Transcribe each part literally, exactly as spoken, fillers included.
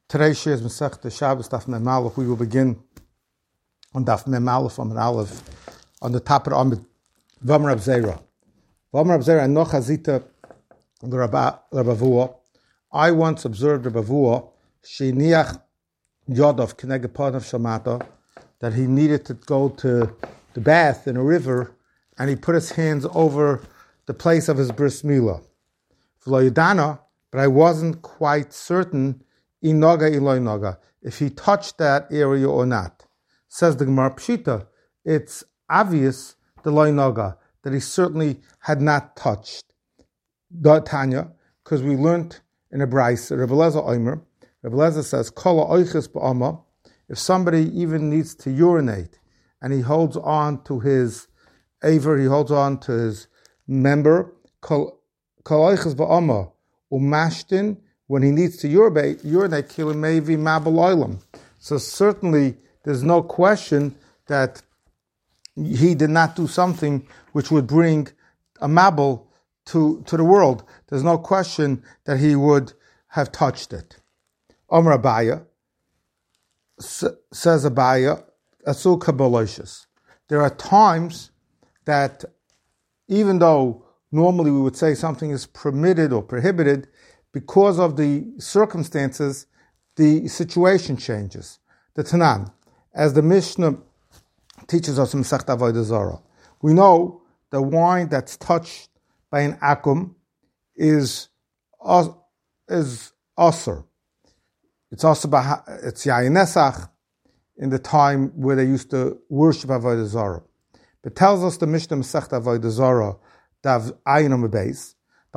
Today's shir is Masechta Shabbos Daf Mem Aleph. We will begin on Daf Mem Aleph on Aleph on the top of the Amid. V'amar Rab Zera. V'amar Rab Zera Enoch Hazita L'Rabavua. I once observed Rabavua Sheiniach Yodov Keneged Panav Shamata, that he needed to go to the bath in a river, and he put his hands over the place of his bris milah. V'lo Yadana, but I wasn't quite certain Inoga Iloi Noga, if he touched that area or not. Says the Gemara Pshita, it's obvious the Loi Noga, that he certainly had not touched. Da Tanya, because we learned in a Bryce, Rebbe Lezer Omer, Rebbe Lezer says, Kola Oiches Ba'ama, if somebody even needs to urinate, and he holds on to his aver, he holds on to his member, Kol Oiches Ba'ama, Umashtin, when he needs to urinate, urinate kilomevi mabaloilam. So certainly there's no question that he did not do something which would bring a mabel to, to the world. There's no question that he would have touched it. Omer Abaya, says Abaya, Asul Kabbaloshes. There are times that even though normally we would say something is permitted or prohibited, because of the circumstances, the situation changes. The Tanan, as the Mishnah teaches us in Masechta Avodah Zarah, we know the wine that's touched by an akum is is aser. It's also it's yayin nesach in the time where they used to worship Avodah Zarah. But tells us the Mishnah Masechta Avodah Zarah dav ayin on the base,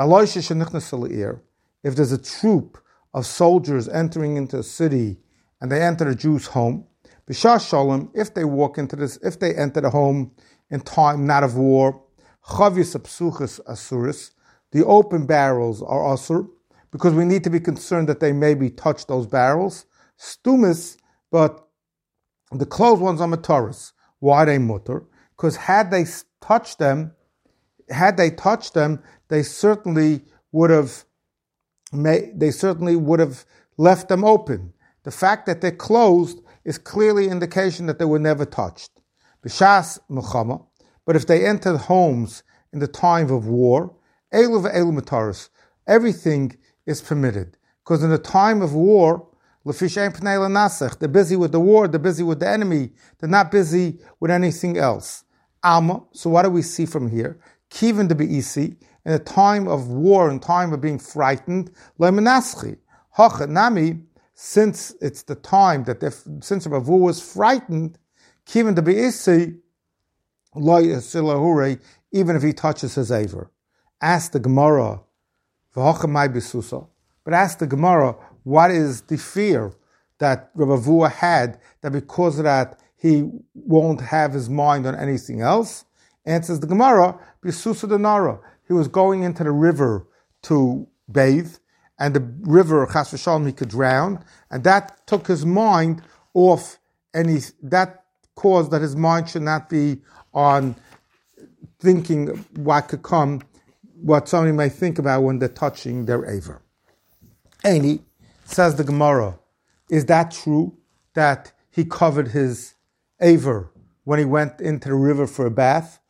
if there's a troop of soldiers entering into a city and they enter a Jew's home, b'shas shalom, if they walk into this, if they enter the home in time not of war, chavis apsuchas asuris, the open barrels are asur, because we need to be concerned that they maybe touch those barrels. Stumis, but the closed ones are mataris. Why they mutter? Because had they touched them, had they touched them, they certainly would have May, they certainly would have left them open. The fact that they're closed is clearly indication that they were never touched. B'shas Muhammad, but if they entered homes in the time of war, elu ve'elu mataris, everything is permitted. Because in the time of war, l'fishein pnei l'nasech, they're busy with the war, they're busy with the enemy, they're not busy with anything else. Alma, so what do we see from here? Kivin de be'isi, in a time of war, in time of being frightened, le'menaschi. Hachanami, since it's the time that since Ravu was frightened, kivin de be'isi, loy esilahure, even if he touches his aver. Ask the Gemara, v'hachamai b'susa. But ask the Gemara, what is the fear that Ravu had, that because of that he won't have his mind on anything else? Answers the Gemara, b'susa denara. He was going into the river to bathe, and the river, chas v'shalom, he could drown, and that took his mind off any, that caused that his mind should not be on thinking what could come, what somebody may think about when they're touching their aver. Any, says the Gemara, is that true that he covered his aver when he went into the river for a bath?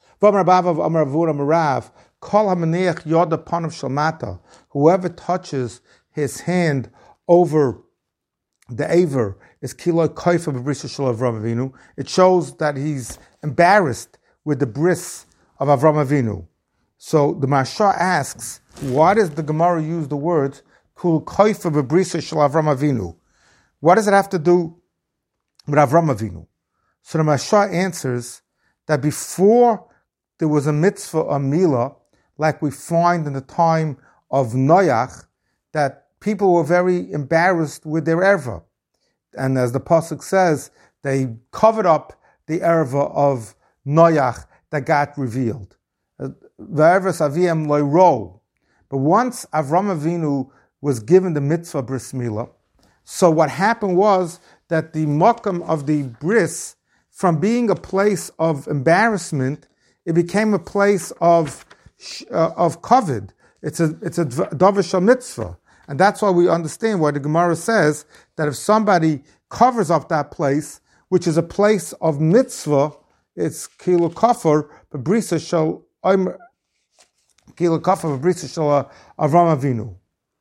Whoever touches his hand over the aver is kilo koifa b'brisa shel Avram Avinu. It shows that he's embarrassed with the bris of Avram Avinu. So the Marsha asks, why does the Gemara use the words kilo koifa b'brisa shel Avram Avinu? What does it have to do with Avram Avinu? So the Marsha answers that before there was a mitzvah, a milah, like we find in the time of Noach, that people were very embarrassed with their erva. And as the pasuk says, they covered up the erva of Noach that got revealed. V'ervas aviyam lo ro. But once Avram Avinu was given the mitzvah bris milah, so what happened was that the makam of the bris, from being a place of embarrassment, it became a place of uh, of kavod. It's a it's a davar shel mitzvah, And that's why we understand why the Gemara says that if somebody covers up that place, which is a place of mitzvah, it's kilo kafar, but brisa shall kilo kafar, but brisa shall Avram Avinu.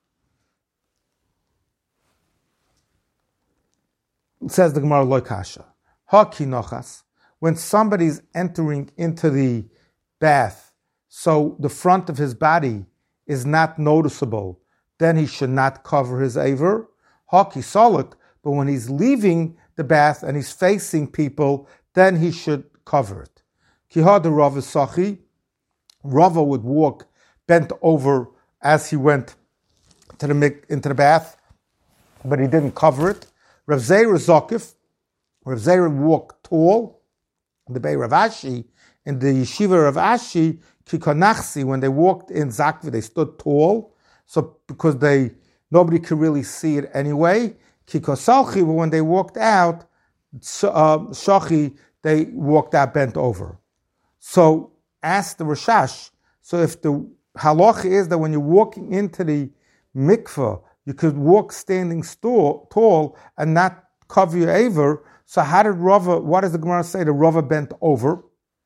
It says the Gemara loy kasha. Ha kinochas. When somebody's entering into the bath, so the front of his body is not noticeable, then he should not cover his aver. Ha kisaluk. But when he's leaving the bath and he's facing people, then he should cover it. Kihad Rava Sachi, Rava would walk bent over as he went to the into the bath, but he didn't cover it. Rav Zeira Zokif, Rav Zeira walked tall. The Bei Rav Ashi, in the yeshiva of Ashi, Kikonachsi, when they walked in Zakvi, they stood tall. So because they nobody could really see it anyway. Kikosalchi, but when they walked out, uh, Shachi, they walked out bent over. So ask the Rashash, so if the halacha is that when you're walking into the mikveh, you could walk standing stall, tall and not cover your aver, so how did Rava, what does the Gemara say, the Rava bent over?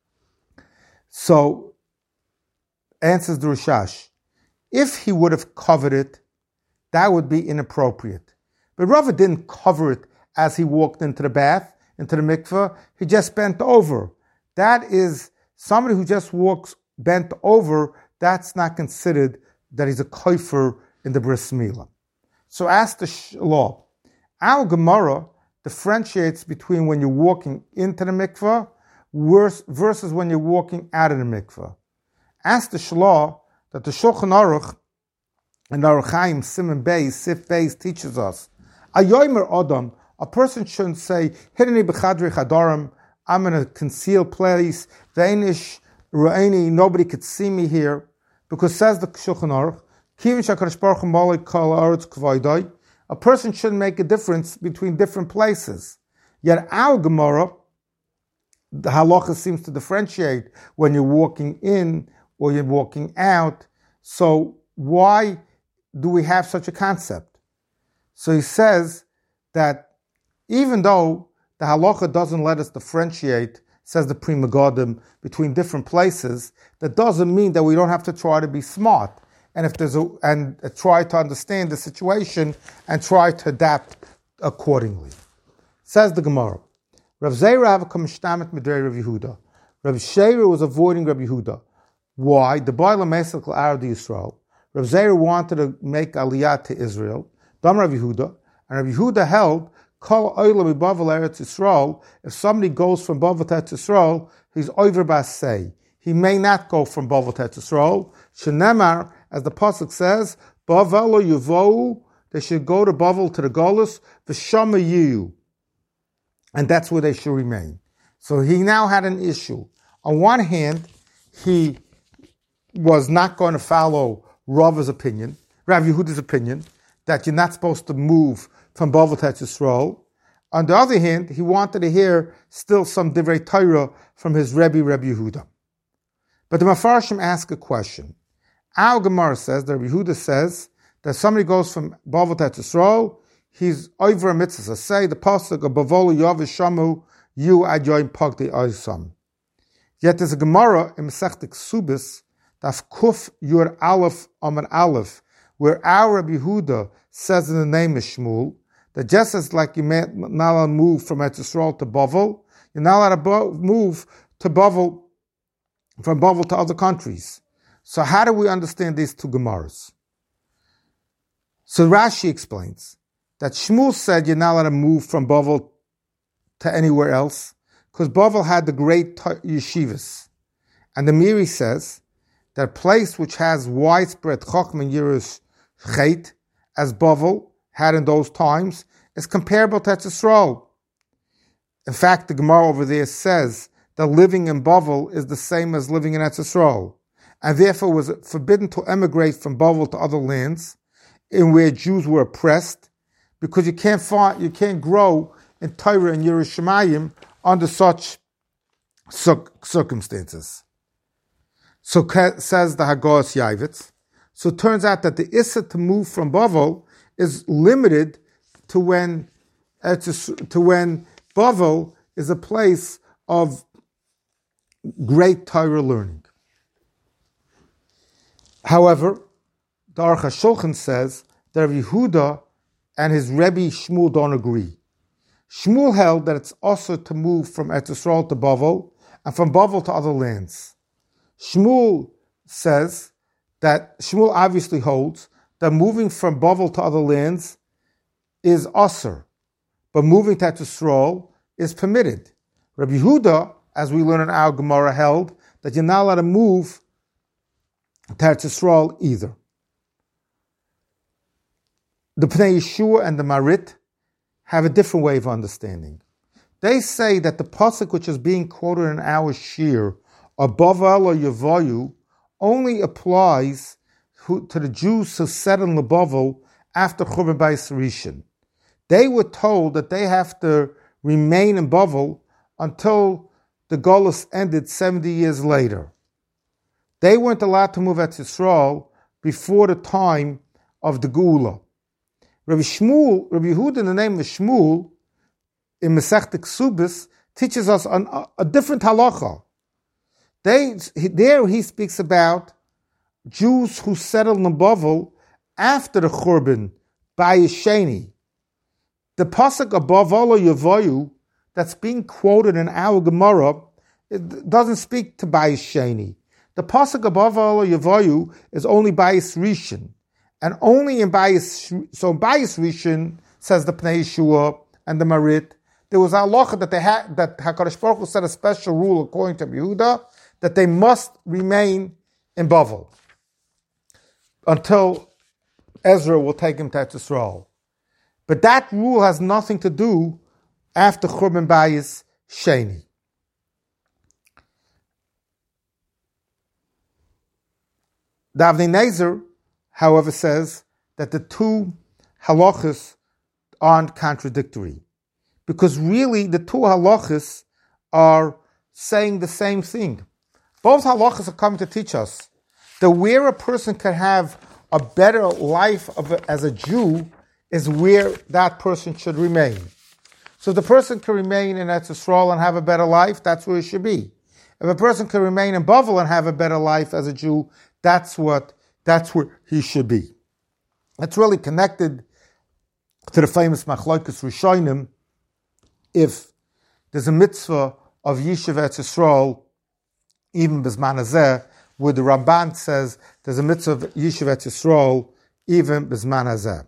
So, answers the Rashash, if he would have covered it, that would be inappropriate. But Rava didn't cover it as he walked into the bath, into the mikveh. He just bent over. That is, somebody who just walks bent over, that's not considered that he's a kofer in the bris milah. So ask the law. Our Gemara differentiates between when you're walking into the mikveh versus when you're walking out of the mikveh. Ask the Shlah that the Shulchan Aruch and Aruch Chaim Siman Beis Sif Beis teaches us. A yomer adam, a person shouldn't say Hideni b'chadrei chadarim, I'm in a concealed place, veinish ru'eni, nobody could see me here, because says the Shulchan Aruch, Kivin shakadosh baruch hu malei kol haaretz k'vaydai, a person shouldn't make a difference between different places. Yet our Gemara, the halacha seems to differentiate when you're walking in or you're walking out. So why do we have such a concept? So he says that even though the halacha doesn't let us differentiate, says the Pri Megadim, between different places, that doesn't mean that we don't have to try to be smart. And if there's a, and uh, try to understand the situation and try to adapt accordingly. Says the Gemara, Rav Zeira have a kamishtamet midrei Rav Yehuda. Rav Sheira was avoiding Rav Yehuda. Why? The Ba'al Mesach l'Arad Yisrael. Rav Zeira wanted to make aliyah to Israel. Dam Rav Yehuda, and Rav Yehuda held kol oila mibavel Eretz Yisrael. If somebody goes from Bavel to Eretz Yisrael, he's over basei. He may not go from Bavel to Eretz Yisrael. Shenemar, as the pasuk says, Bavel yuvou, they should go to Bavel to the Golus, v'shama yiyu, and that's where they should remain. So he now had an issue. On one hand, he was not going to follow Rava's opinion, Rav Yehuda's opinion, that you're not supposed to move from Bavel to Eretz Yisrael. On the other hand, he wanted to hear still some Divrei Torah from his Rebbe, Rebbe Yehuda. But the Mefarshim ask a question. Our Gemara says, the Rebbe Yehuda says, that somebody goes from Bavel to Eretz Yisrael, he's over a mitzvah. So say the pasuk of Bavel Yav Shamu Yu Ad Yoim Pagdi Oisam. Yet there's a Gemara in Masechta Ksubis, Daf Kuf Yur Aleph Amar Aleph, where our Rebbe Yehuda says in the name of Shmuel, that just as like you're not allowed to move from Eretz Yisrael to Bavel, you're not allowed to move to Bavel, from Bavel to other countries. So how do we understand these two Gemaras? So Rashi explains that Shmuel said you're not allowed to move from Bavel to anywhere else, because Bavel had the great yeshivas. And the Miri says that a place which has widespread Chachma and Yiras Chet, as Bavel had in those times, is comparable to Eretz Yisrael. In fact, the Gemara over there says that living in Bavel is the same as living in Eretz Yisrael, and therefore was forbidden to emigrate from Bavel to other lands in where Jews were oppressed, because you can't find, you can't grow in Torah and Yerushalayim under such circumstances. So says the Hagos Yavitz. So it turns out that the issa to move from Bavel is limited to when uh, to, to when Bavel is a place of great Torah learning. However, the Aruch HaShulchan says that Rabbi Yehuda and his Rebbe Shmuel don't agree. Shmuel held that it's also to move from Eretz Yisrael to Bavel and from Bavel to other lands. Shmuel says that Shmuel obviously holds that moving from Bavel to other lands is asur, but moving to Eretz Yisrael is permitted. Rabbi Yehuda, as we learn in our Gemara, held that you're not allowed to move to Eretz Yisrael either. The Pnei Yeshua and the Marit have a different way of understanding. They say that the pasuk which is being quoted in our shir, Bavel or Yevayu, only applies to the Jews who settled in Bavel after Churban Bayis Rishon. They were told that they have to remain in Bavel until the Golus ended seventy years later. They weren't allowed to move at Yisrael before the time of the Geula. Rabbi Shmuel, Rabbi Yehuda in the name of Shmuel, in Masechta Ksubis, teaches us an, a, a different halacha. They, there he speaks about Jews who settled in Bavel after the Churban, Bayis Sheni. The pasuk of Bavel or Yevayu that's being quoted in our Gemara, it doesn't speak to Bayis Sheni. The pasuk of Bavel or Yevayu is only Bayis Rishon. And only in Bayis, so in Bayis Rishon, says the Pnei Yeshua and the Marit, there was a halacha that they had, that HaKadosh Baruch Hu set a special rule according to Yehuda, that they must remain in Bavel until Ezra will take him to Eretz Yisrael. But that rule has nothing to do after Churban Bayis Sheni. The Avnei Nezer, however, says that the two halachas aren't contradictory, because really the two halachas are saying the same thing. Both halachas are coming to teach us that where a person can have a better life of a, as a Jew is where that person should remain. So if the person can remain in Eretz Yisrael and have a better life, that's where he should be. If a person can remain in Bavel and have a better life as a Jew, that's what That's where he should be. It's really connected to the famous Machlokes Rishonim. If there's a mitzvah of Yishuv Eretz Yisrael, even B'zman Hazeh, where the Ramban says there's a mitzvah of Yishuv Eretz Yisrael, even B'zman Hazeh.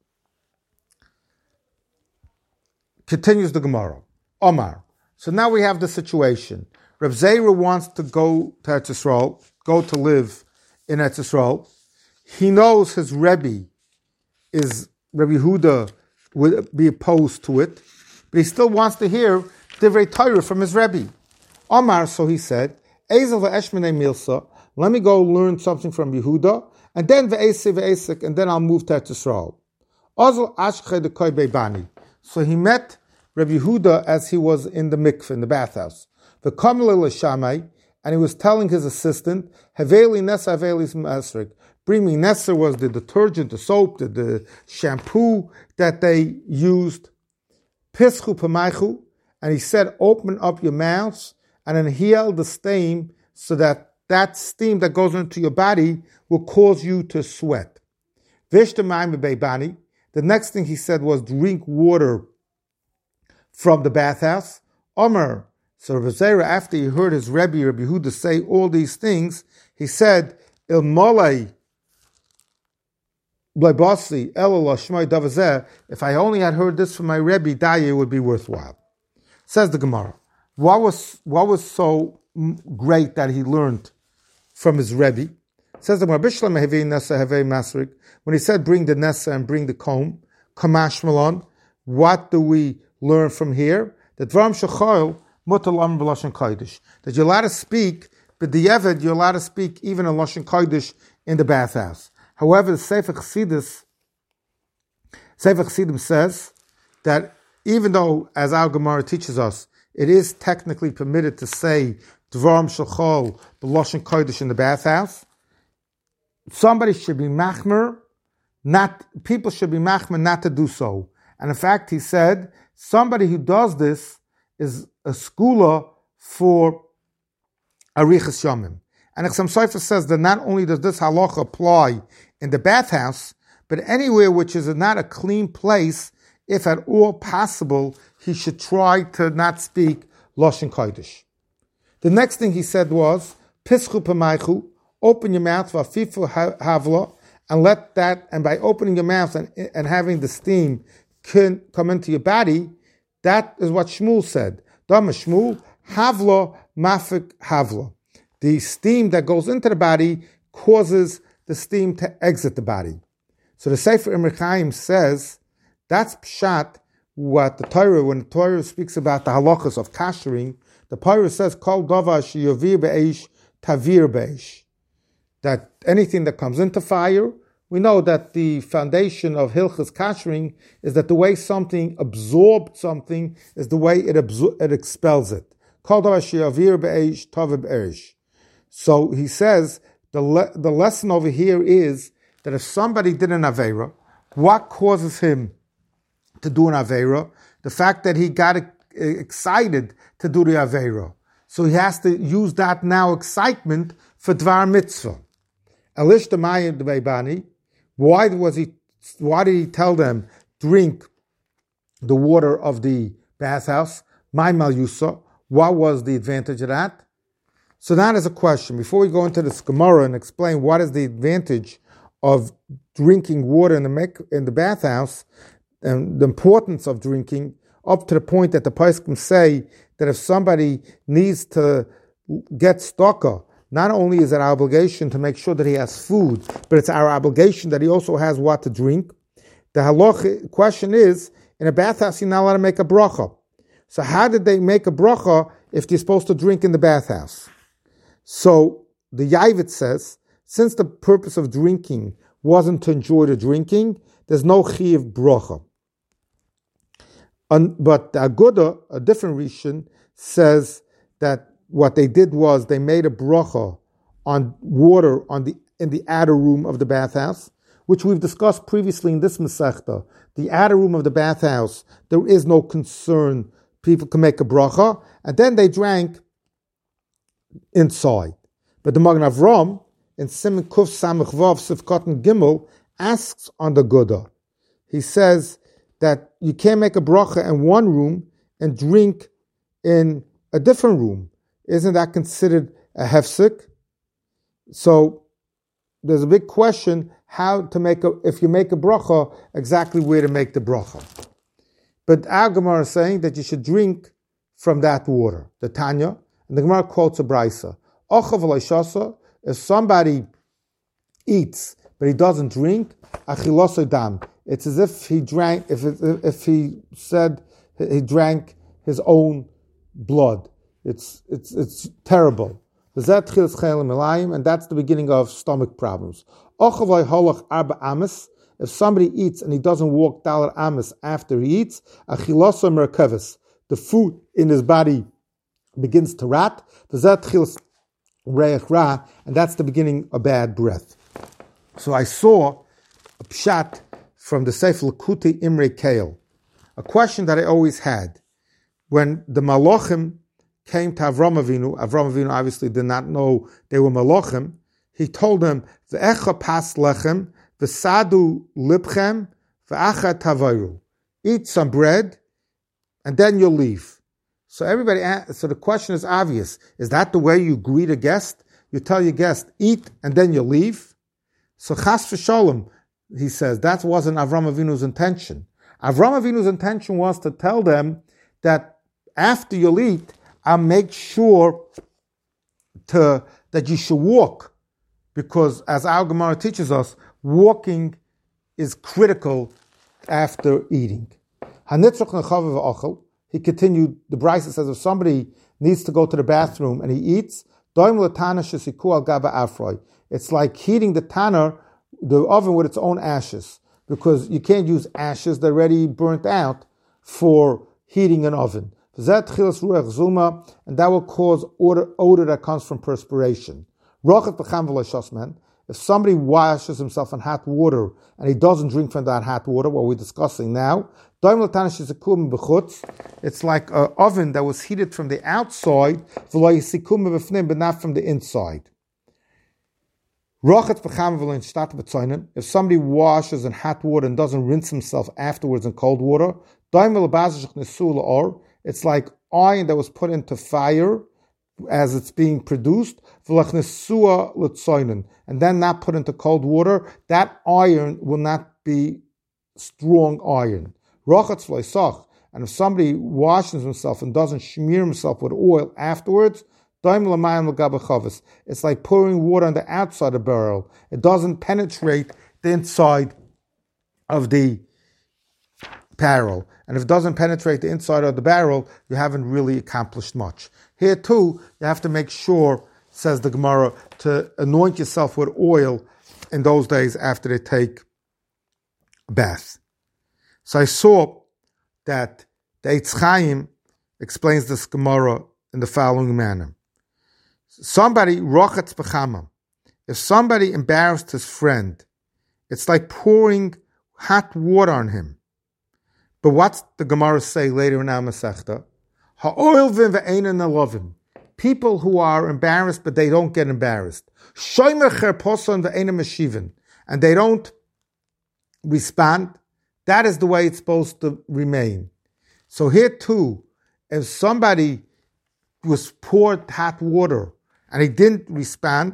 Continues the Gemara. Omar. So now we have the situation. Reb Zera wants to go to Eretz Yisrael, go to live in Eretz Yisrael. He knows his Rebbe is, Rabbi Yehuda would be opposed to it, but he still wants to hear Divrei Torah from his Rebbe. Omar, so he said, Ezel ve'eshmenei milsa, let me go learn something from Yehuda, and then ve'esi ve'esik, and then I'll move to Eretz Yisrael. Ozel ashche de koi beibani. So he met Rabbi Yehuda as he was in the mikveh, in the bathhouse. V'kamel l'shamai, and he was telling his assistant, Haveli Nesa Havelis Masrik. Bring me Nesa was the detergent, the soap, the, the shampoo that they used. Pischu Pamaichu, and he said, open up your mouths and inhale the steam so that that steam that goes into your body will cause you to sweat. Vishtamayim Beibani. The next thing he said was drink water from the bathhouse. Omer. So Reb Zera, after he heard his Rebbe, Rabbi Yehuda, say all these things, he said, Il molei bleibasi elo lashmai davazeh. If I only had heard this from my Rebbe, Daya would be worthwhile. Says the Gemara. What was what was so great that he learned from his Rebbe? Says the Gemara. Bishlam hevei nesa hevei masrik. When he said, bring the nesa and bring the comb, kamash malon. What do we learn from here? That Dvarim shechayil. That you're allowed to speak, but the Yevid, you're allowed to speak even in Lashon Kodesh in the bathhouse. However, the Sefer Chassidus, Sefer Chassidim says that even though, as our Gemara teaches us, it is technically permitted to say Dvarim Shechol, the Lashon Kodesh in the bathhouse, somebody should be machmer, not, people should be machmer not to do so. And in fact, he said, somebody who does this is a skula for arichas yomim. And Chassam Sofer says that not only does this halacha apply in the bathhouse, but anywhere which is not a clean place, if at all possible, he should try to not speak Lashon Kodesh. The next thing he said was, Pischu P'maichu, open your mouth, Vafifu Havla, and let that, and by opening your mouth and, and having the steam can come into your body, that is what Shmuel said. Dama Shmuel, Havla, Mafik Havla. The steam that goes into the body causes the steam to exit the body. So the Sefer Imre Chaim says, that's pshat, what the Torah, when the Torah speaks about the halachas of kashering, the Torah says, Kol davar sheyovir be'esh, tavir be'esh. That anything that comes into fire, we know that the foundation of hilchas kashering is that the way something absorbed something is the way it absor- it expels it. Kol davar sheyovir be'esh, tavir be'esh. So he says, the le- the lesson over here is that if somebody did an Aveira, what causes him to do an Aveira? The fact that he got excited to do the Aveira. So he has to use that now excitement for Dvar Mitzvah. Elish Demayim Dveibani, why was he, why did he tell them, drink the water of the bathhouse? My Malyusa, what was the advantage of that? So that is a question. Before we go into this Gemara and explain what is the advantage of drinking water in the mek- in the bathhouse and the importance of drinking, up to the point that the Poskim say that if somebody needs to get stocker, not only is it our obligation to make sure that he has food, but it's our obligation that he also has what to drink. The halacha question is, in a bathhouse, you're not allowed to make a bracha. So how did they make a bracha if they're supposed to drink in the bathhouse? So the Yavit says, since the purpose of drinking wasn't to enjoy the drinking, there's no chiyuv bracha. Um, but the Aguda, a different Rishon, says that what they did was they made a bracha on water on the in the outer room of the bathhouse, which we've discussed previously in this Masechta. The outer room of the bathhouse, there is no concern. People can make a bracha, and then they drank inside. But the Magen Avram, in Siman Kuf Samach Vav Sivkot and Gimel, asks on the Guda. He says that you can't make a bracha in one room and drink in a different room. Isn't that considered a hefsek? So there's a big question how to make a, if you make a bracha, exactly where to make the bracha. But our Gemara is saying that you should drink from that water, the Tanya, and the Gemara quotes a brisa. Ochav v'leishasa, if somebody eats but he doesn't drink, achilosay dam. It's as if he drank, if it, if he said he drank his own blood. It's it's it's terrible. And that's the beginning of stomach problems. If somebody eats and he doesn't walk dalar amis after he eats, achilosay merkeves, the food in his body begins to rot, and that's the beginning of bad breath. So I saw a pshat from the Sefer Likutei Imre Kale, a question that I always had. When the Malachim came to Avram Avinu, Avram Avinu obviously did not know they were Malachim, he told them, V'echa pas lechem, v'sadu lipchem, v'acha tavaru. Eat some bread, and then you'll leave. So everybody, so the question is obvious. Is that the way you greet a guest? You tell your guest, eat, and then you leave? So chas v'sholem, he says, that wasn't Avram Avinu's intention. Avram Avinu's intention was to tell them that after you'll eat, I'll make sure to, that you should walk. Because as our Gemara teaches us, walking is critical after eating. He continued, the Brisa says, if somebody needs to go to the bathroom and he eats, it's like heating the tanner, the oven with its own ashes, because you can't use ashes, they're already burnt out for heating an oven. And that will cause odor, odor that comes from perspiration. if somebody washes himself in hot water and he doesn't drink from that hot water, what we're discussing now, it's like an oven that was heated from the outside, but not from the inside. If somebody washes in hot water and doesn't rinse himself afterwards in cold water, it's like iron that was put into fire as it's being produced, and then not put into cold water. That iron will not be strong iron. And if somebody washes himself and doesn't smear himself with oil afterwards, it's like pouring water on the outside of the barrel. It doesn't penetrate the inside of the barrel. And if it doesn't penetrate the inside of the barrel, you haven't really accomplished much. Here too, you have to make sure, says the Gemara, to anoint yourself with oil in those days after they take a bath. So I saw that the Eitz Chaim explains this Gemara in the following manner. Somebody, rochatz b'chama, if somebody embarrassed his friend, it's like pouring hot water on him. But what's the Gemara say later in our Masechta? Ha'oil v'in v'eina nalovim. People who are embarrassed, but they don't get embarrassed. Shomer cherposon v'eina meshivin. And they don't respond. That is the way it's supposed to remain. So here too, if somebody was poured hot water and he didn't respond,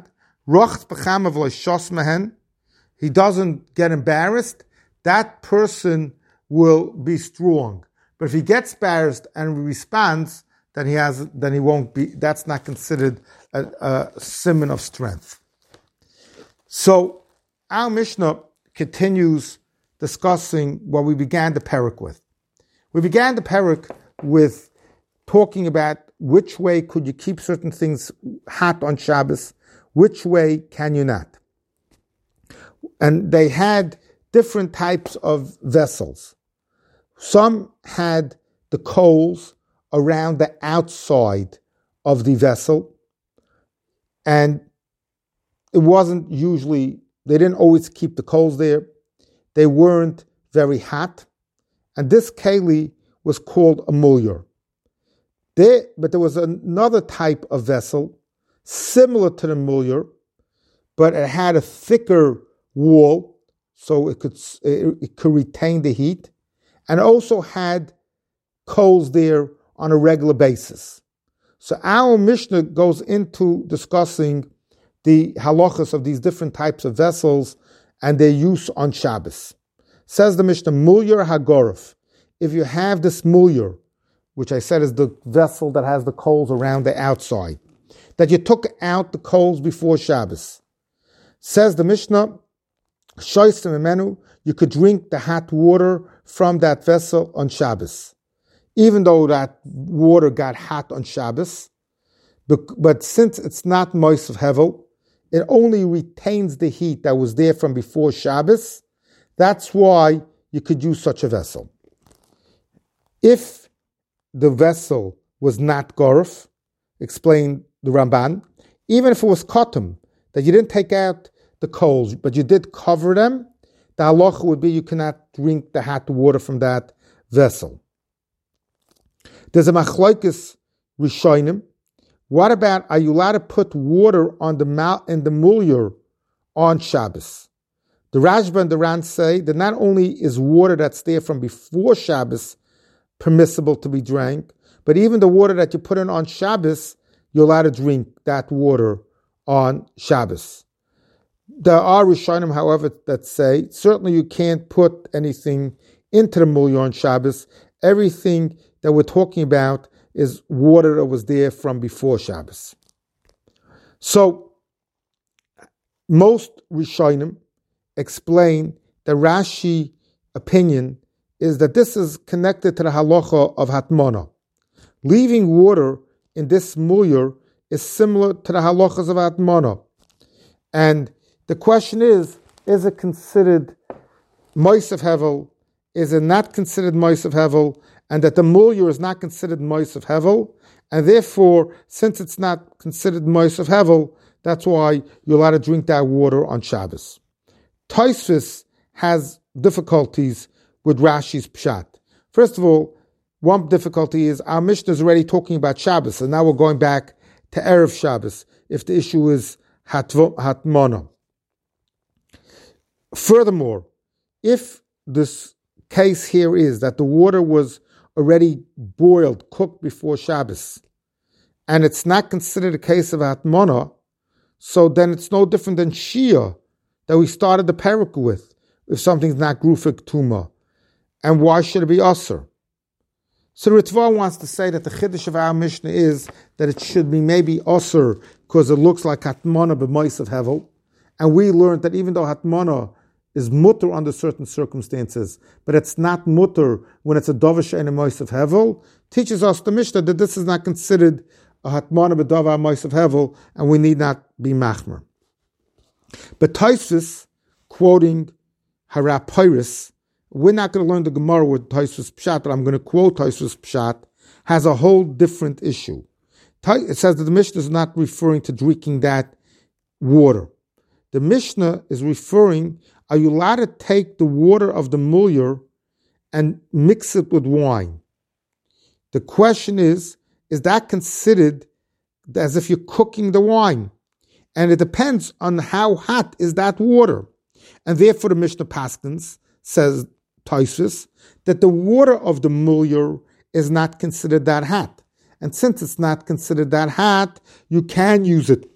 he doesn't get embarrassed, that person will be strong. But if he gets embarrassed and responds, then he has, then he won't be. That's not considered a, a simon of strength. So our Mishnah continues discussing what we began the parak with. We began the parak with talking about which way could you keep certain things hot on Shabbos, which way can you not. And they had different types of vessels. Some had the coals around the outside of the vessel, and it wasn't usually, they didn't always keep the coals there. They weren't very hot, and this keli was called a mulyar. There, but there was another type of vessel similar to the mulyar, but it had a thicker wall, so it could it, it could retain the heat, and also had coals there on a regular basis. So our Mishnah goes into discussing the halachas of these different types of vessels and their use on Shabbos. Says the Mishnah, mulyar hagorov. If you have this mulyar, which I said is the vessel that has the coals around the outside, that you took out the coals before Shabbos. Says the Mishnah, shoysim emenu, you could drink the hot water from that vessel on Shabbos. Even though that water got hot on Shabbos, but, but since it's not mois of hevel, it only retains the heat that was there from before Shabbos. That's why you could use such a vessel. If the vessel was not gorf, explained the Ramban, even if it was kotum, that you didn't take out the coals, but you did cover them, the halacha would be you cannot drink the hot water from that vessel. There's a machlokes rishonim. What about, are you allowed to put water on the mal in the mulyar on Shabbos? The Rashba and the Ran say that not only is water that's there from before Shabbos permissible to be drank, but even the water that you put in on Shabbos, you're allowed to drink that water on Shabbos. There are Rishonim, however, that say certainly you can't put anything into the mulyar on Shabbos. Everything that we're talking about is water that was there from before Shabbos. So most Rishonim explain the Rashi opinion is that this is connected to the halacha of hatmana. Leaving water in this mulyar is similar to the halachas of hatmana. And the question is, is it considered mois of hevel? Is it not considered mois of hevel? And that the mulyar is not considered mois of hevel, and therefore, since it's not considered mois of hevel, That's why you're allowed to drink that water on Shabbos. Tosfos has difficulties with Rashi's Pshat. First of all, one difficulty is our Mishnah is already talking about Shabbos, and now we're going back to Erev Shabbos, if the issue is hatvo, Hatmona. Furthermore, if this case here is that the water was already boiled, cooked before Shabbos, and it's not considered a case of Hatmona, so then it's no different than Shia that we started the parak with, if something's not Grufik Tuma. And why should it be Asr? So Ritva wants to say that the Chiddush of our Mishnah is that it should be maybe Asr because it looks like Hatmana b'mois of Hevel. And we learned that even though Hatmana is mutter under certain circumstances, but it's not mutter when it's a Dovish and a mois of Hevel, teaches us the Mishnah that this is not considered a Hatmana b'dava mois of Hevel, and we need not be Machmer. But Tosfos, quoting Harapyrus, we're not going to learn the Gemara with Tosfos Pshat, but I'm going to quote Tosfos Pshat, has a whole different issue. It says that the Mishnah is not referring to drinking that water. The Mishnah is referring, are you allowed to take the water of the muller and mix it with wine? The question is, is that considered as if you're cooking the wine? And it depends on how hot is that water. And therefore the Mishnah Paskins, says Tosfos, that the water of the muller is not considered that hot. And since it's not considered that hot, you can use it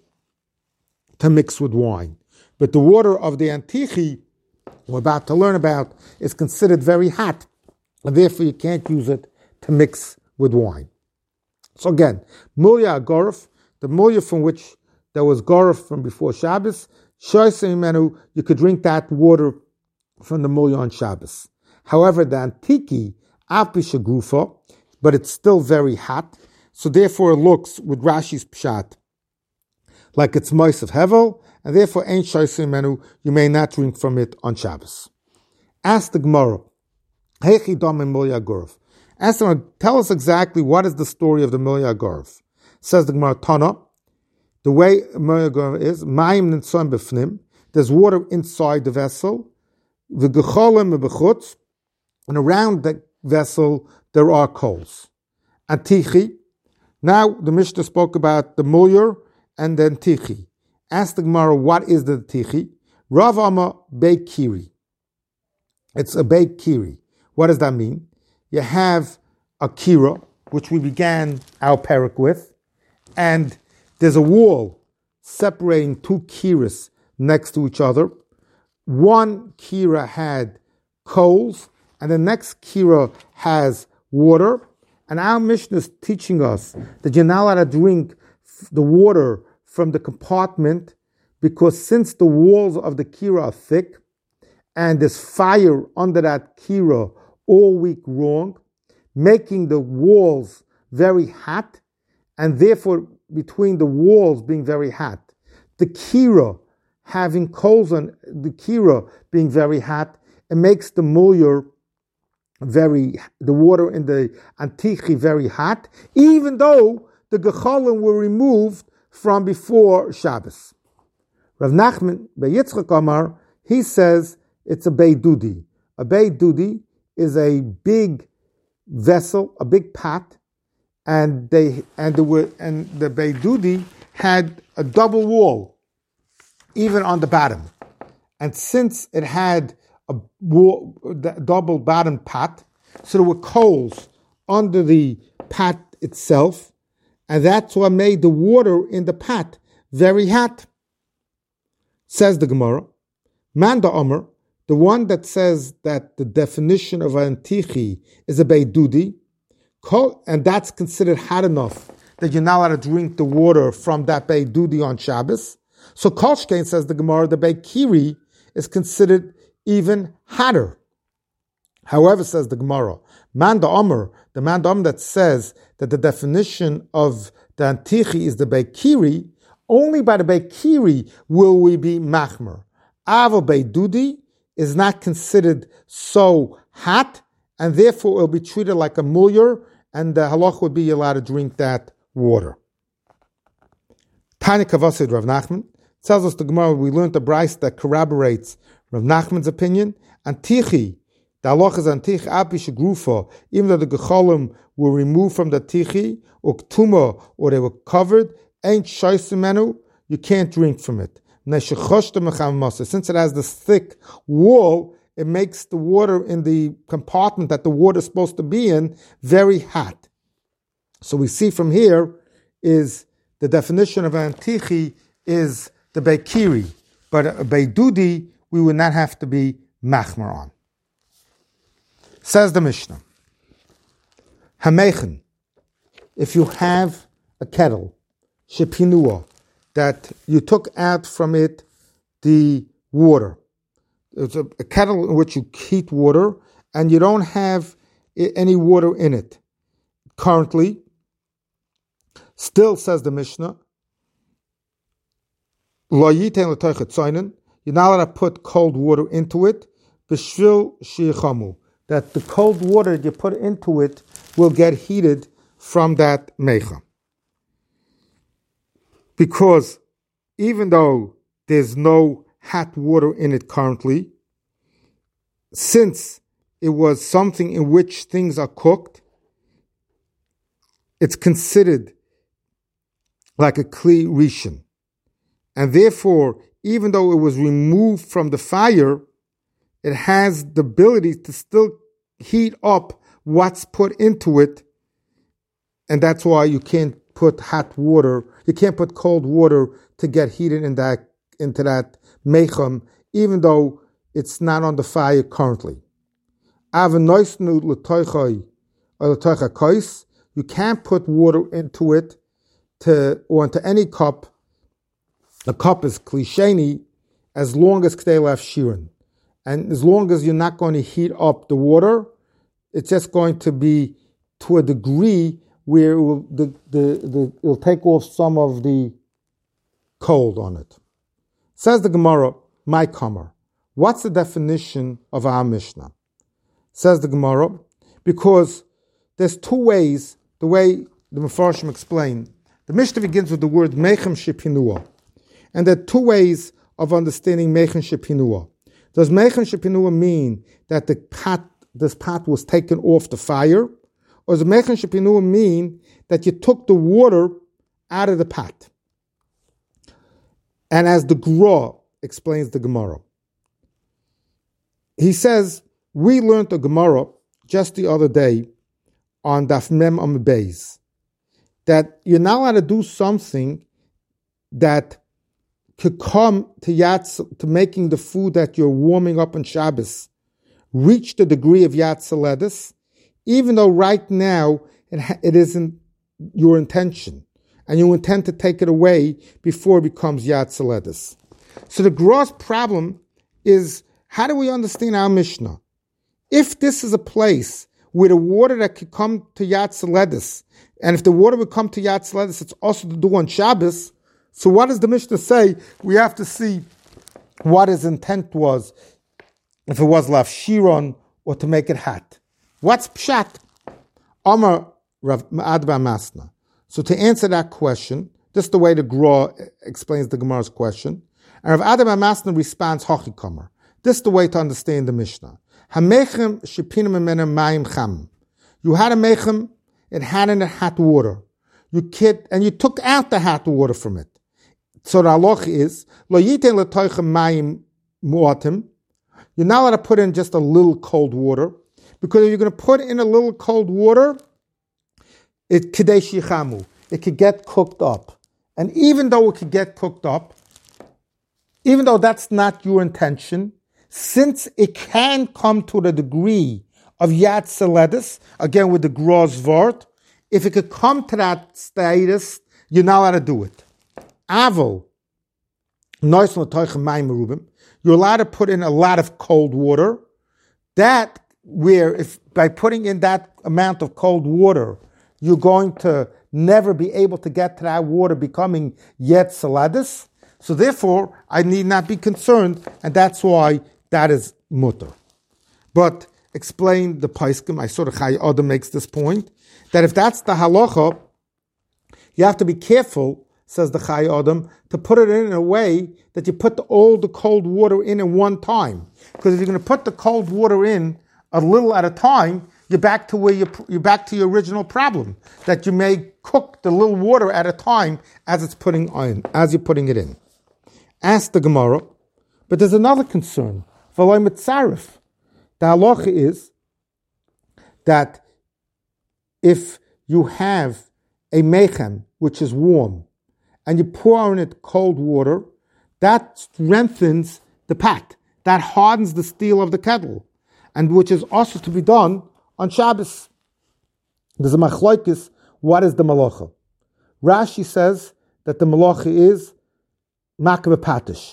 to mix with wine. But the water of the Antichi, we're about to learn about, is considered very hot. And therefore you can't use it to mix with wine. So again, Mulya Agorf, the Mulya from which there was Gorf from before Shabbos, Shoyse you could drink that water from the Mulya on Shabbos. However, the Antiki, Apisha Grufa, but it's still very hot, so therefore it looks, with Rashi's Pshat, like it's mois of Hevel, and therefore ain't Shoyse Menu, you may not drink from it on Shabbos. Ask the Gemara, Hechi Dom Mulya Gorf. Ask them, tell us exactly what is the story of the Mulya Gorf. Says the Gemara, Tana, the way Mulya Gorf is, Mayim Nitzon Befnim, there's water inside the vessel, V'gecholim B'chutz, and around the vessel there are coals. Antichi, now the Mishnah spoke about the Mulya and the Antichi. Ask the Gemara, what is the Antichi? Rav Amma Beit Kiri. It's a Beit Kiri. What does that mean? You have a kira, which we began our parak with, and there's a wall separating two kiras next to each other. One kira had coals, and the next kira has water. And our Mishnah is teaching us that you're not allowed to drink the water from the compartment, because since the walls of the kira are thick, and there's fire under that kira all week long, making the walls very hot, and therefore between the walls being very hot, the kira having coals on the kira being very hot, it makes the mulya very, the water in the antichi very hot, even though the gecholim were removed from before Shabbos. Rav Nachman Beyitzchak Amar, he says it's a beidudi. A beidudi is a big vessel, a big pot, and they and the were and the beidudi had a double wall, even on the bottom. And since it had a wall, double bottom pot, so there were coals under the pot itself, and that's what made the water in the pot very hot. Says the Gemara, Manda Omer, the one that says that the definition of an antichi is a beidudi, and that's considered hot enough that you're not allowed to drink the water from that beidudi on Shabbos. So Kolshkein, says the Gemara, the beikiri is considered even hotter. However, says the Gemara, Manda Omer, the Manda Omer that says that the definition of the antichi is the beikiri, only by the beikiri will we be machmer. Avo beidudi is not considered so hot, and therefore it will be treated like a mulya, and the halach would be allowed to drink that water. Tanya Kavasid Rav Nachman tells us the Gemara, we learned the Bryce that corroborates Rav Nachman's opinion. Antichi, the halach is antich api shegrufa, even though the gecholim were removed from the tichi, or ktuma, or they were covered, ain't shaisimenu, you can't drink from it. Since it has this thick wall, it makes the water in the compartment that the water is supposed to be in very hot. So we see from here is the definition of antichi is the beikiri, but a beidudi we would not have to be machmer on. Says the Mishnah, Hamechen, if you have a kettle, shepinua, that you took out from it the water. It's a, a kettle in which you heat water, and you don't have any water in it. Currently, still says the Mishnah, Lo yitein l'toichet tzoinen, you're not allowed to put cold water into it, b'shvil sheyichamu, that the cold water you put into it will get heated from that mecha. Because even though there's no hot water in it currently, since it was something in which things are cooked, it's considered like a kli rishon. And therefore, even though it was removed from the fire, it has the ability to still heat up what's put into it. And that's why you can't put hot water, you can't put cold water to get heated in that, into that mecham, even though it's not on the fire currently. You can't put water into it to or into any cup. A cup is klisheni as long as k'tei laf shirin. And as long as you're not going to heat up the water, it's just going to be to a degree where it will, the, the, the, it'll take off some of the cold on it. Says the Gemara, my kamar. What's the definition of our Mishnah? Says the Gemara, because there's two ways, the way the Mefarshim explain. The Mishnah begins with the word mechem shepinua. And there are two ways of understanding mechem shepinua. Does mechem shepinua mean that the pot, this pot was taken off the fire? Or does mechem shepinua mean that you took the water out of the pot? And as the Gra explains the Gemara, he says, we learned the Gemara just the other day on Daf Mem Amud Beis, that you're not allowed to do something that could come to yatz, to making the food that you're warming up on Shabbos reach the degree of yatz ledis, even though right now it, ha- it isn't your intention, and you intend to take it away before it becomes yatz ledis. So the gross problem is, how do we understand our Mishnah? If this is a place where the water that could come to yatz ledis, and if the water would come to yatz ledis, it's also to do on Shabbos. So what does the Mishnah say? We have to see what his intent was, if it was laf shiron or to make it hot. What's pshat? Amar Rav Adba Masna. So to answer that question, this is the way the Gra explains the Gemara's question. And Rav Adba Masna responds, Hachi Kamar. This is the way to understand the Mishnah. Hamechem shepinim emena mayim cham. You had a mechem, it had in it hot water. You kid, and you took out the hot water from it. So the halach is, lo yitein l'toichem mayim mu'atim. You're not allowed to put in just a little cold water, because if you're going to put in a little cold water, it kadesh yichamu. It could get cooked up. And even though it could get cooked up, even though that's not your intention, since it can come to the degree of yatz ledis, again with the gross vort, if it could come to that status, you're not allowed to do it. Avo, you're allowed to put in a lot of cold water. That, where if by putting in that amount of cold water, you're going to never be able to get to that water becoming yetz ledis. So therefore, I need not be concerned, and that's why that is mutter. But explain the paiskim, I sort of Chai Adam makes this point, that if that's the halacha, you have to be careful says the Chai Adam, to put it in, in a way that you put the, all the cold water in at one time. Because if you're going to put the cold water in a little at a time, you're back to where you're, you're back to your original problem, that you may cook the little water at a time as it's putting in, as you're putting it in. Ask the Gemara, but there's another concern. V'loi mitzaref. The halacha is that if you have a mechem, which is warm, and you pour in it cold water, that strengthens the pat. That hardens the steel of the kettle, and which is also to be done on Shabbos. There's a machlokes, what is the malacha? Rashi says that the malacha is makbeh patish.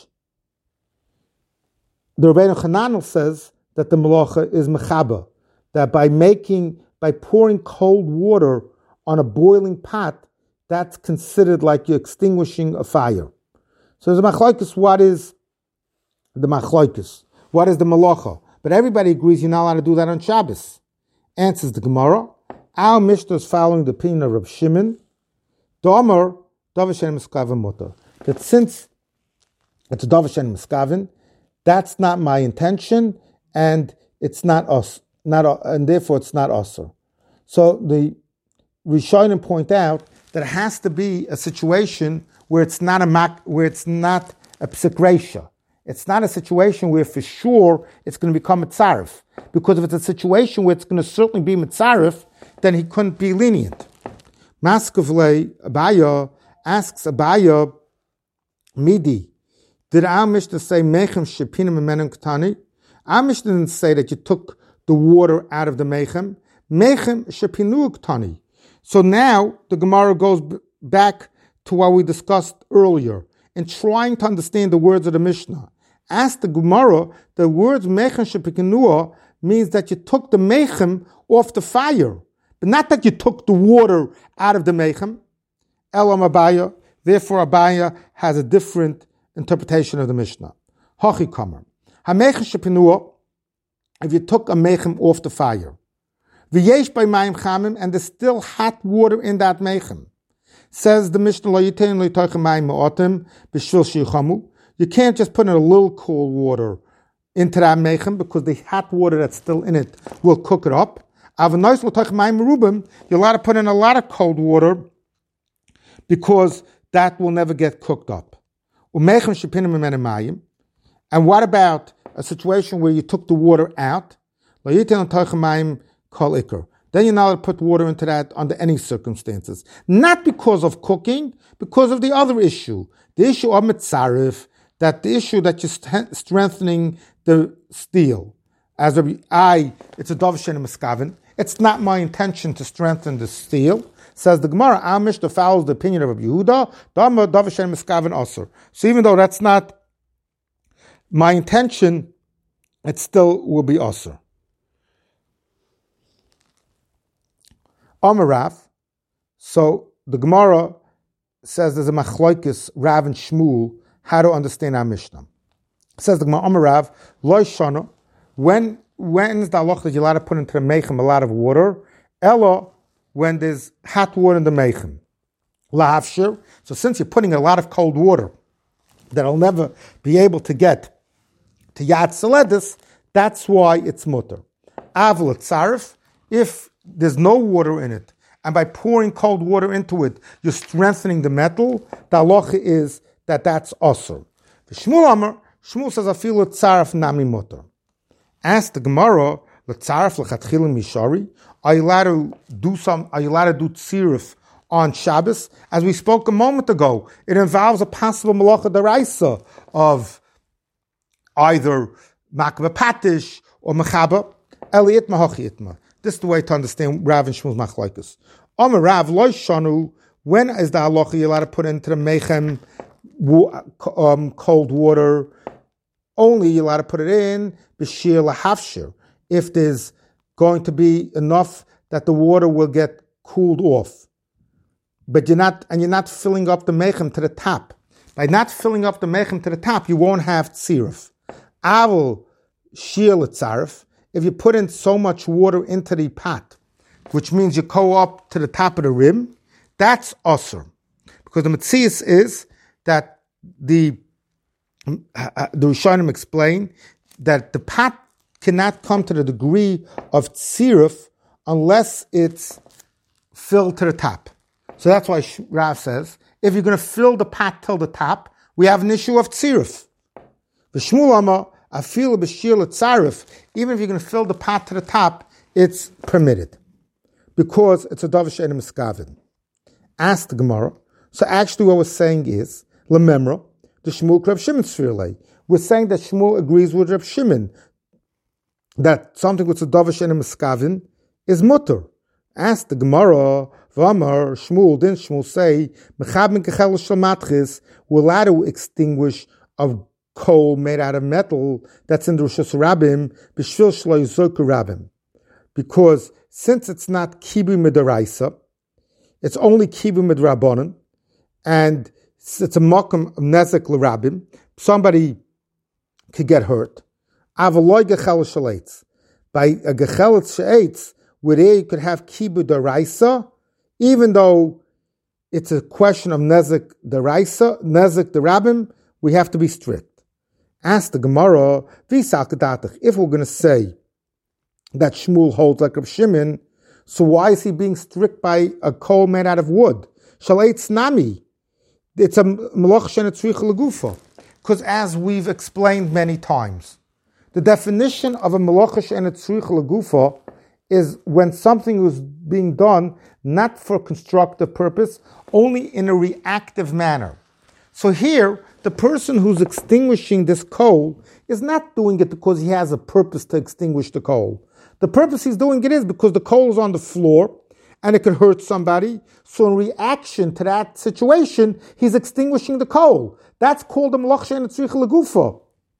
The Rebbeinu Chananel says that the malacha is mechaba, that by making, by pouring cold water on a boiling pot, that's considered like you're extinguishing a fire. So there's a machlokes, what is the machlokes? What is the malacha? But everybody agrees you're not allowed to do that on Shabbos. Answers the Gemara. Our Mishnah is following the opinion of Reb Shimon. Domer, Davashen Miskavin Mutter. That since it's a Davashen Miskavin, that's not my intention, and it's not us, not and therefore it's not usher. So the Rishonim point out that it has to be a situation where it's not a mak, where it's not a psikresha. It's not a situation where for sure it's going to become a tzarif. Because if it's a situation where it's going to certainly be mitzarif, then he couldn't be lenient. Maskavle Abaya asks Abaya, Midi, did our Mishnah say mechem shepinim menem ketani? Our Mishnah didn't say that you took the water out of the mechem. Mechem shepinu ketani. So now the Gemara goes b- back to what we discussed earlier in trying to understand the words of the Mishnah. Ask the Gemara, the words mechem shepikinua means that you took the mechem off the fire, but not that you took the water out of the mechem. Elam Abaya, therefore Abaya has a different interpretation of the Mishnah. Hachi kamer. Ha-mechem shepikinua, if you took a mechem off the fire, v'yesh by mayim chamim, and there's still hot water in that mechem. Says the Mishnah, lo yitein lo yitoichem mayim ma'otim b'shvil sheyichamu. You can't just put in a little cold water into that mechem because the hot water that's still in it will cook it up. You're allowed to put in a lot of cold water because that will never get cooked up. And what about a situation where you took the water out? Then you're not allowed to put water into that under any circumstances. Not because of cooking, because of the other issue. The issue of mitzarif, that the issue that you're st- strengthening the steel. As a, I, it's a davashen miskavin. It's not my intention to strengthen the steel. Says the Gemara, Amish, the follows the opinion of Rabbi Yehuda, Dama davashen miskavin aser. So even though that's not my intention, it still will be aser. Amarav. So the Gemara says there's a machlokes Rav and Shmuel how to understand our Mishnah. It says the Gemara Amarav Lo Shana. When when is the halacha that you're allowed to put into the mechem a lot of water? Ella, when there's hot water in the mechem. Lahavshir. So since you're putting a lot of cold water that I'll never be able to get to Yad Saledis, that's why it's mutter. Avla tzarif, if there's no water in it, and by pouring cold water into it, you're strengthening the metal, the halacha is that that's asur. Shmuel Amar, Shmuel says, afilu tzarif nami mutter. Ask the Gemara, l'tzarif l'chatchilim mishari, are you allowed to do some, are you allowed to do tzirif on Shabbos? As we spoke a moment ago, it involves a possible malacha deraisa of either makbeh patish or mechaba, eli itma hachi itma. This is the way to understand Rav and Shmuel's machlokes. Amar Rav lo shanu, when is the halacha you're allowed to put into the mechem um, cold water? Only you're allowed to put it in b'shir lahafshir, if there's going to be enough that the water will get cooled off. But you're not, and you're not filling up the mechem to the top. By not filling up the mechem to the top, you won't have tzirif. Avol shir l'tzarif, if you put in so much water into the pot, which means you go up to the top of the rim, that's asur. Because the Metzius is that the uh, the Rishonim explain that the pat cannot come to the degree of tziruf unless it's filled to the top. So that's why Rav says, if you're going to fill the pot till the top, we have an issue of tziruf. V'shmuel Amar, afilu b'shir l'tzarif, even if you're going to fill the pot to the top, it's permitted. Because it's a davar she'eino miskavin. Ask the Gemara. So actually what we're saying is, Lememra, the Shmuel Reb Shimon Tzvirlei. We're saying that Shmuel agrees with Reb Shimon that something with a davar she'eino miskavin is mutter. Ask the Gemara, V'amar, Shmuel, didn't Shmuel say, Mechabin kechel shel matchis, we're allowed to extinguish a coal made out of metal that's in the Rosh Hashanah, b'shvil shelo yizorku rabim. Because since it's not kibu midaraisa, it's only kibu midrabanan, and it's a makam nezek l'rabim, somebody could get hurt. Avaloi gechel shaleitz. By a gechelet she'etz, where there you could have kibu daraisa, even though it's a question of nezek daraisa, nezek derabim, we have to be strict. Ask the Gemara, if we're going to say that Shmuel holds like Reb Shimon, so why is he being strict by a coal made out of wood? Shaleitz nami. It's a melach she'eino tzricha legufa. Because as we've explained many times, the definition of a melach she'eino tzricha legufa is when something is being done not for constructive purpose, only in a reactive manner. So here, the person who's extinguishing this coal is not doing it because he has a purpose to extinguish the coal. The purpose he's doing it is because the coal is on the floor and it could hurt somebody. So in reaction to that situation, he's extinguishing the coal. That's called a melach she'eino tzricha legufa.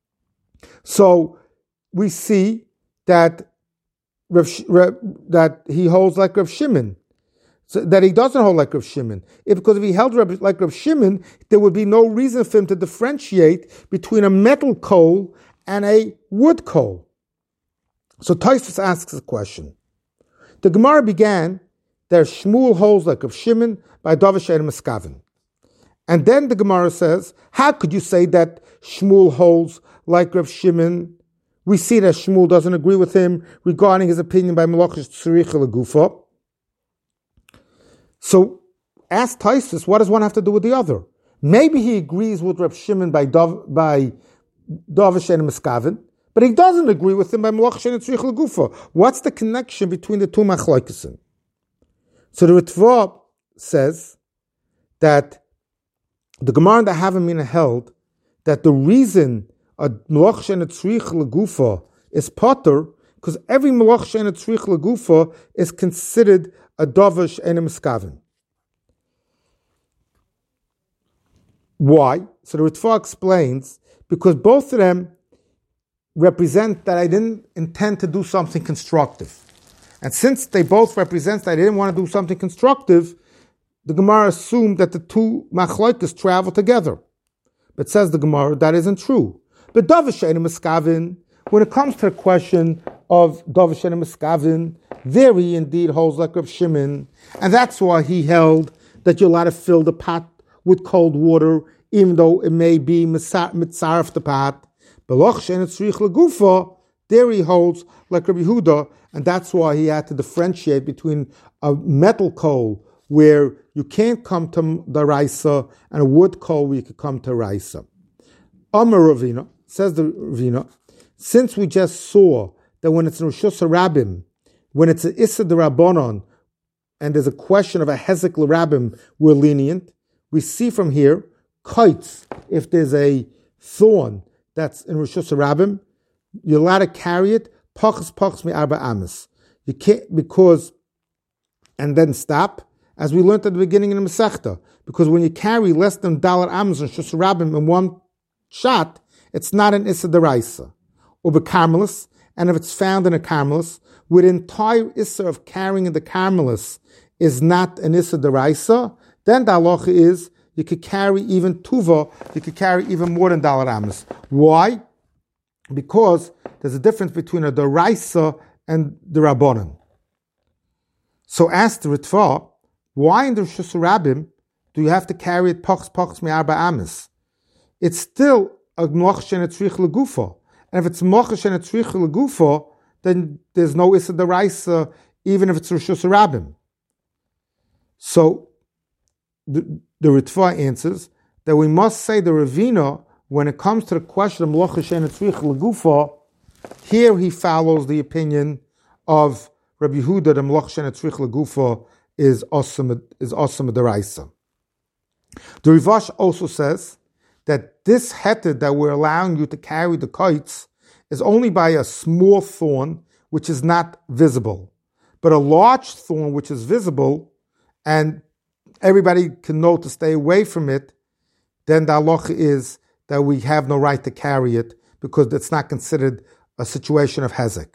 So we see that Reb, Reb, that he holds like Reb Shimon, so that he doesn't hold like Reb Shimon. If, because if he held Reb, like Reb Shimon, there would be no reason for him to differentiate between a metal coal and a wood coal. So Tosfos asks a question. The Gemara began that Shmuel holds like Reb Shimon by davar she'eino miskavin. And then the Gemara says, how could you say that Shmuel holds like Reb Shimon? We see that Shmuel doesn't agree with him regarding his opinion by melachos tzricha legufa. So, ask Tosfos, what does one have to do with the other? Maybe he agrees with Reb Shimon by davar by davar she'eino miskavin, but he doesn't agree with him by melachos she'eino tzricha legufa. What's the connection between the two machlokesen? So the Ritva says that the Gemara and the Havamina held that the reason a melach she'eino tzricha legufa is potter because every melach she'eino tzricha legufa is considered a davar she'eino miskavin. Why? So the Ritva explains because both of them represent that I didn't intend to do something constructive, and since they both represent that I didn't want to do something constructive, the Gemara assumed that the two machlokes travel together. But says the Gemara that isn't true. But davar she'eino miskavin, when it comes to the question of davar she'eino miskavin, there he indeed holds like Reb Shimon, and that's why he held that you're allowed to fill the pot with cold water, even though it may be mitzaref the pot. Melach she'eino tzricha legufa, there he holds like Rabbi Yehuda, and that's why he had to differentiate between a metal coal where you can't come to the raisa and a wood coal where you could come to raisa. Amar Ravina, says the Ravina, since we just saw that when it's in Rosh Hashanah, when it's an Issa d'Rabbanan, and there's a question of a Hezek l'Rabim, we're lenient. We see from here, kites, if there's a thorn that's in Rosh Hashanah, you're allowed to carry it, pachas pachas mi arba amas. You can't, because, and then stop, as we learned at the beginning in the Masechta, because when you carry less than dollar amas in Rosh Hashanah in one shot, it's not an Issa d'Raisa. Or the Carmelis, and if it's found in a Carmelis, where the entire Issa of carrying the Carmelis is not an Issa d'Raisa, then the halacha is you could carry even Tuva, you could carry even more than Dalar Amas. Why? Because there's a difference between a d'Raisa and the Rabbanan. So ask the Ritva, why in the Rosh Hashanah do you have to carry it pachs pachs mi arba amis? It's still a mochash and a tzrich legufo. And if it's mochash and a tzrich legufo, then there's no issa deraisa, even if it's Rishus Rabbim. So the, the Ritva answers that we must say the Ravina, when it comes to the question of mochash and a tzrich legufo, here he follows the opinion of Rabbi Yehuda that mochash and a tzrich legufo is awesome is awesome deraisa. The Rivash also says that this heter that we're allowing you to carry the kites is only by a small thorn which is not visible. But a large thorn which is visible and everybody can know to stay away from it, then the halacha is that we have no right to carry it because it's not considered a situation of hezek.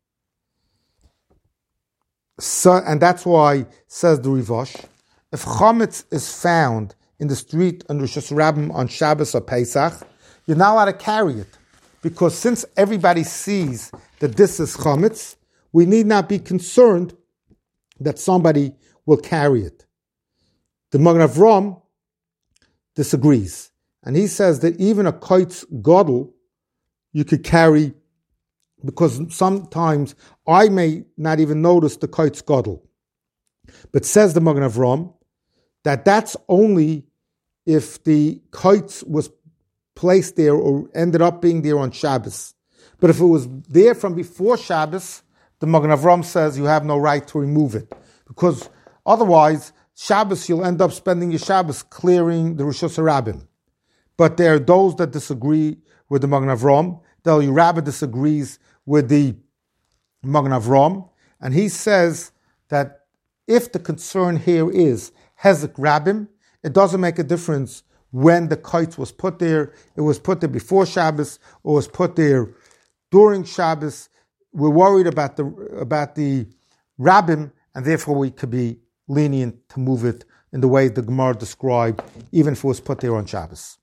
So, and that's why, says the Rivash, if chametz is found in the street under Rishus Rabbim on Shabbos or Pesach, you're not allowed to carry it. Because since everybody sees that this is chametz, we need not be concerned that somebody will carry it. The Magen Avraham disagrees. And he says that even a kite's gadol you could carry, because sometimes I may not even notice the kite's gadol. But says the Magen Avraham that that's only if the kites was placed there or ended up being there on Shabbos. But if it was there from before Shabbos, the Magen Avraham says you have no right to remove it. Because otherwise, Shabbos, you'll end up spending your Shabbos clearing the Rishus Rabbim. But there are those that disagree with the Magen Avraham. The Eli Rabbah disagrees with the Magen Avraham. And he says that if the concern here is Hezek Rabbim, it doesn't make a difference when the kite was put there. It was put there before Shabbos or was put there during Shabbos. We're worried about the about the Rabbim, and therefore we could be lenient to move it in the way the Gemara described, even if it was put there on Shabbos.